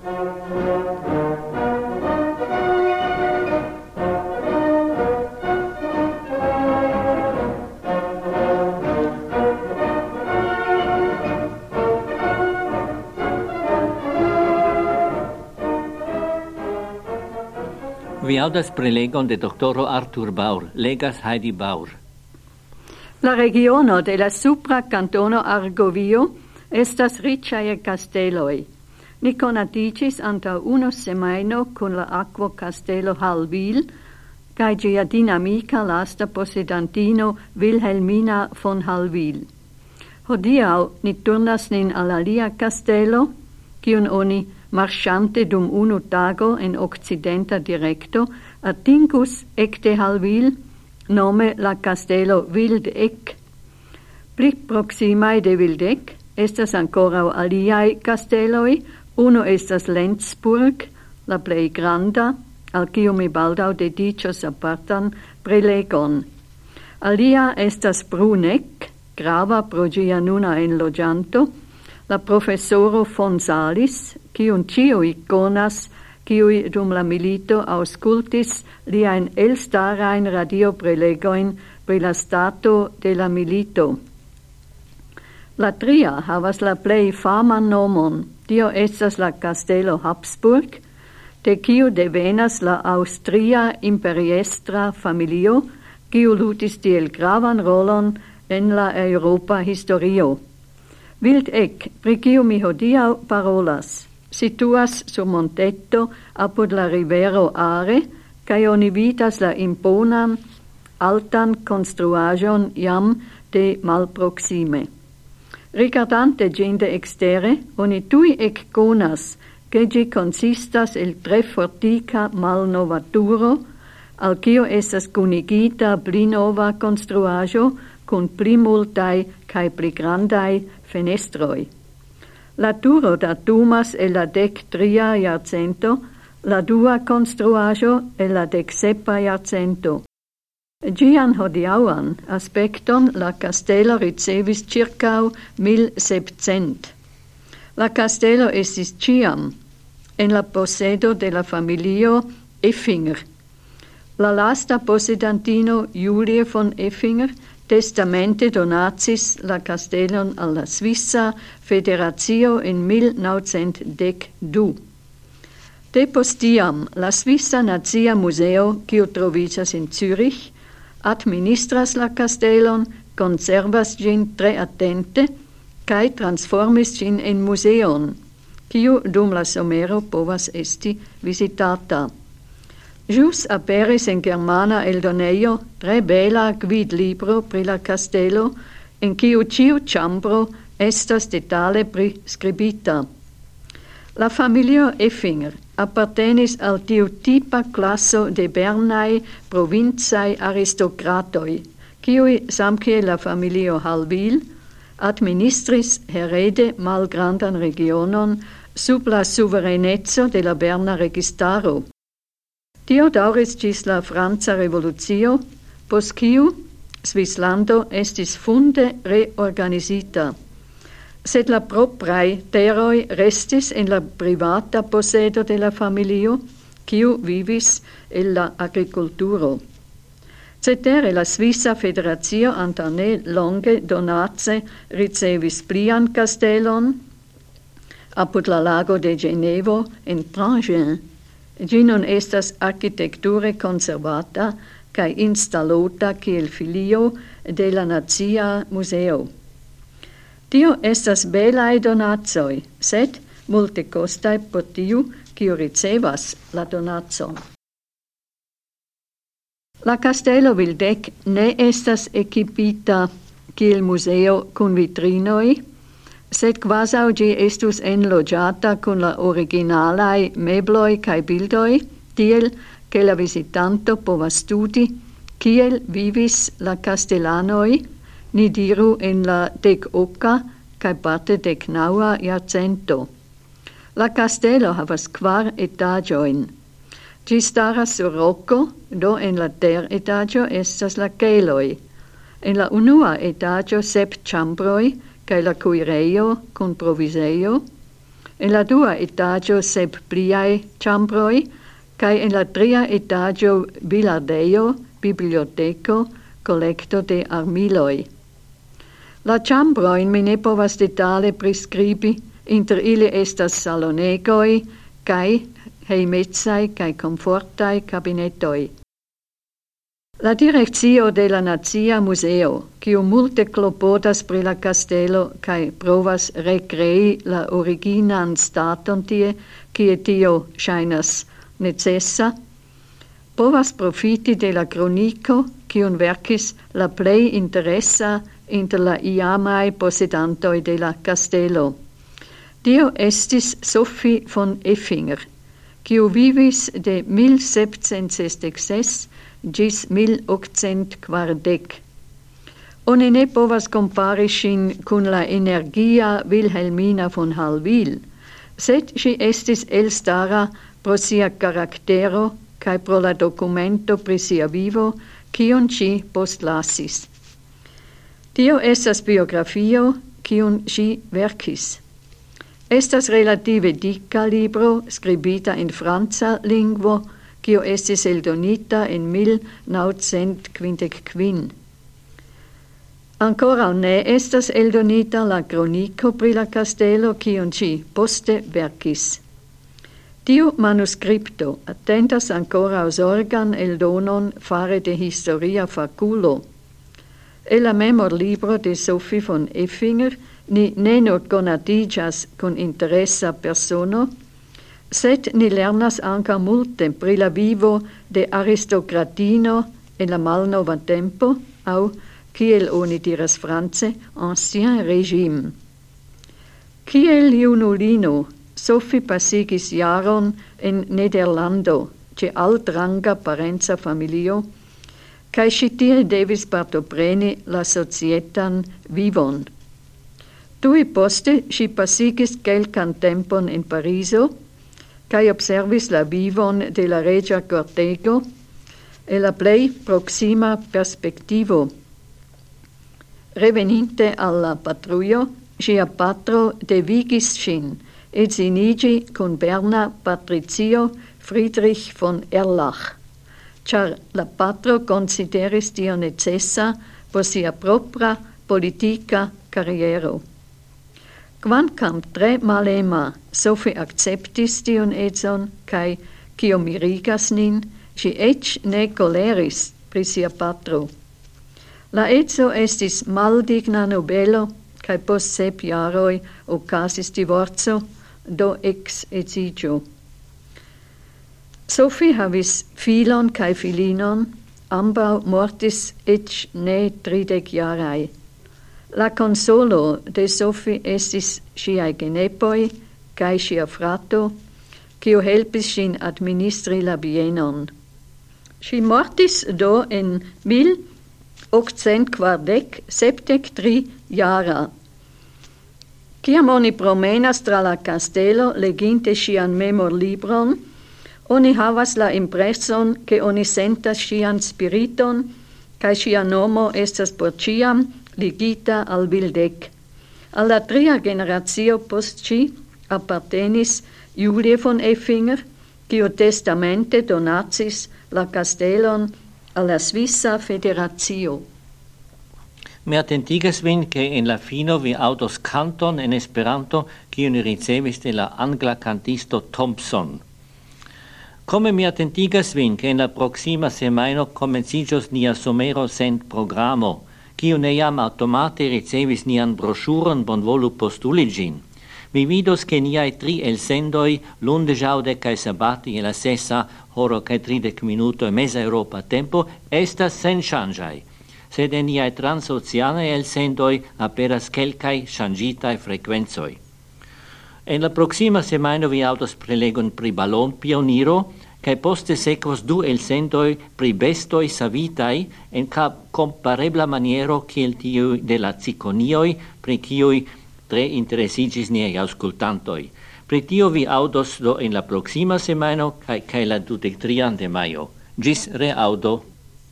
Vi audas prelegon de doktoro Arthur Baur, legas Heidi Baur. La regiono de la supra cantono Argovio estas riĉae kasteloj. Ni konatiĝis antaŭ unu semajno kun la akvo kastelo Hallwyl kaj ĝia dinamika lasta posedantino Wilhelmina von Hallwyl. Hodiaŭ ni turnas nin al alia kastelo, kiun oni marŝante dum unu tago en okcidenta direkto atingus ekde Hallwyl, nome la kastelo Wildeck. Pli proximaj de Wildeck estas ankoraŭ aliaj kasteloj. Unu estas Lenzburg, la plej granda, al kiu mi baldaŭ dediĉos apartan prelegon. Alia estas Bruneck, grava pro ĝia nuna enloĝanto, la profesoro von Salis, kiun ĉiuj konas, kiuj dum la milito aŭskultis liajn elstarajn radioprelegojn pri la stato de la milito. La tria havas la plej faman nomon. Tio estas la Kastelo Habsburg, de kiu devenas la aŭstria imperiestra familio, kiu ludis tiel gravan rolon en la eŭropa historio. Wildeck, pri kiu mi hodiaŭ parolas, situas sur monteto apud la rivero Are, kaj oni vidas la imponan altan konstruaĵon jam de malproksime. Rigardante ĝin de ekstere, oni tuj ekkonas, ke ĝi konsistas el tre fortika malnova turo, al kio estas kunigita pli nova konstruaĵo kun pli multaj kaj pli grandaj fenestroj. La turo datumas el la 13. jarcento, la dua konstruaĵo el la 17. jarcento. Gian hodiauan aspecton la castelo ricevis circau 1700. La castelo estis ciam en la posedo de la familio Effinger. La lasta posedantino Julie von Effinger testamente donacis la castelon al la Svissa Federatio en 1912. Depost tiam la Svissa Nazia Museo, kiu troviĝas in Zürich, administras la castelon, conservas gin tre attente, cae transformis gin en museon, kiu dum la somero povas esti visitata. Jus aperis en germana eldoneio tre bela gvidlibro pri la castelo, en kiu ciu ĉambro estas detale priskribita. La familio Effinger appartenis al tiu tipa classo de bernai provincai aristocratoi, kiui, samkie la familio Hallwyl, administris herede malgrandan regionon sub la suverenezzo de la Berna registaro. Tio dauris ĝis la Franca revolucio, post kiu Svislando estis funde reorganizita. Sed la proprae teroi restis en la privata posedo de la familio, kiu vivis en la agriculturo. Cetere la Svissa Federatio antaŭ ne longe donace ricevis plian kastelon apud la lago de Genevo en Trangin. Ĝi nun estas arkitekture konservata kaj instalota kiel filio de la Nacia Museo. Tio estas belaj donacoj, sed multekostaj por tiu, kiu ricevas la donacon. La Kastelo Wildeck ne estas ekipita kiel museo kun vitrinoj, sed kvazaŭ ĝi estus enloĝata kun la originalaj mebloj kaj bildoj, tiel ke la vizitanto povas studi, kiel vivis la kastelanoj, ni diru en la 10. kaj parte 19. jarcento. La kastelo havas 4 etaĝojn. Ĝi staras sur roko, do en la teretaĝo estas la keloj. En la unua etaĝo 7 ĉambroj kaj la kuirejo kun provizejo. En la dua etagio sep pliae chambroi, cae en la tria etagio bilardeo, biblioteco, collecto de armiloi. La chambroin mi ne povas detale prescribi, inter ili estas salonegoi, cae heimetsai cae comfortai cabinetoi. La directio de la Nazia Museo, quiu multe clopodas pri la castelo cae provas recrei la originan staton tie, kie tio shainas necessa, povas profiti de la cronico, quiun verkis la plei interessa inter la iamai posedantoi de la castelo. Tio estis Sophie von Effinger, quiu vivis de 1766 gis 1840. Oni ne povas compari ŝin kun la energia Wilhelmina von Hallwyl, sed ŝi estis elstara pro sia karaktero kaj pro la dokumento pri sia vivo, kiun ŝi postlasis. Tio estas biografio, kiun ŝi verkis. Estas relative dika libro, skribita in franca lingvo, kiu estis eldonita en 1955. Ancora ne estas eldonita la cronico pri la castelo, kiun ŝi poste verkis. Tiu manuscripto attentas ancora zorgan eldonon fare de historia faculo. E la memorlibro de Sophie von Effinger ni ne nur conatigas con interessa persono, sed ni lernas anca multe pri la vivo de aristocratino en la malnova tempo, au, kiel oni diras france, ancien régime. Kiel junulino, Sophie pasigis jaron en Nederlando, ce altranga parenza familio, cae si tie devis partopreni la societan vivon. Tui poste si pasigis quelcan tempon in Pariso, cae observis la vivon de la regia cortego e la plei proxima perspectivo. Reveninte alla patruio, sia patro devigis sin edzinigi con Berna Patricio Friedrich von Erlach, char la patro consideris tio necessa por sia propra politica carriero. Quancam tre malema Sophie acceptis tion edzon, cae, cio mirigas nin, si ec ne coleris pri sia patro. La edzo estis maldigna nobelo, cae post 7 jaroi ocasis divorzo, do ex etzigio. Sophie havis filon cae filinon, ambau mortis ec ne 30 jarai. La consolo de Sophie estis siae genepoi, cae sia frato, cio helpis sin administri la bienon. Si mortis do en 1840, 73 jara. Ciam oni promenas tra la castelo, leginte sian memorlibron, oni havas la impresson che oni sentas sian spiriton, cae sia nomo estas por ciam ligita al Wildek. Alla tria generatio post ci appartenis Julie von Effinger, cio testamente donacis la castelon alla Svissa Federatio. Mi attentigas vin che in la fino vi autos canton en Esperanto quion ricevis de la angla cantisto Thompson. Come mi attentigas vin che in la proxima semaino comencicios nia somero sent programo, quiu ne iam automate ricevis nian brochuron bonvolu postuligin. Vi vidos che niai 3 elsendoi, lunde jaude cae sabati e la 6 horo cae 30 minuto e mesa Europa tempo, estas sen changiai. Sed en niai transoceane elsendoi aperas quelcae changitai frequenzoi. En la proxima semaino vi autos prelegon pri ballon pioniro, cae poste sequos 2 elsendoi pri bestoi savitai en comparebla maniero kiel tiu de la ciconioi, pri kiui tre interessigis niei auscultantoi. Pri tio vi audos do en la proxima semaino cae la 23 de maio. Gis reaudo.